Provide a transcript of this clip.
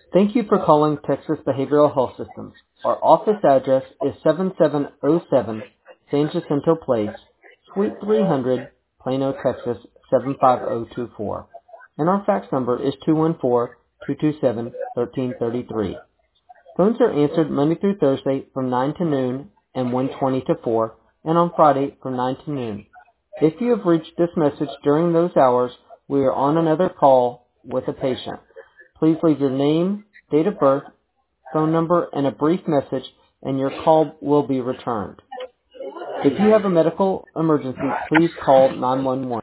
Thank you for calling Texas Behavioral Health Systems. Our office address is 7707 San Jacinto Place, Suite 300, Plano, Texas 75024. And our fax number is 214-227-1333. Phones are answered Monday through Thursday from 9 to noon and 1:20 to 4, and on Friday from 9 to noon. If you have reached this message during those hours, we are on another call with a patient. Please leave your name, date of birth, phone number, and a brief message, and your call will be returned. If you have a medical emergency, please call 911.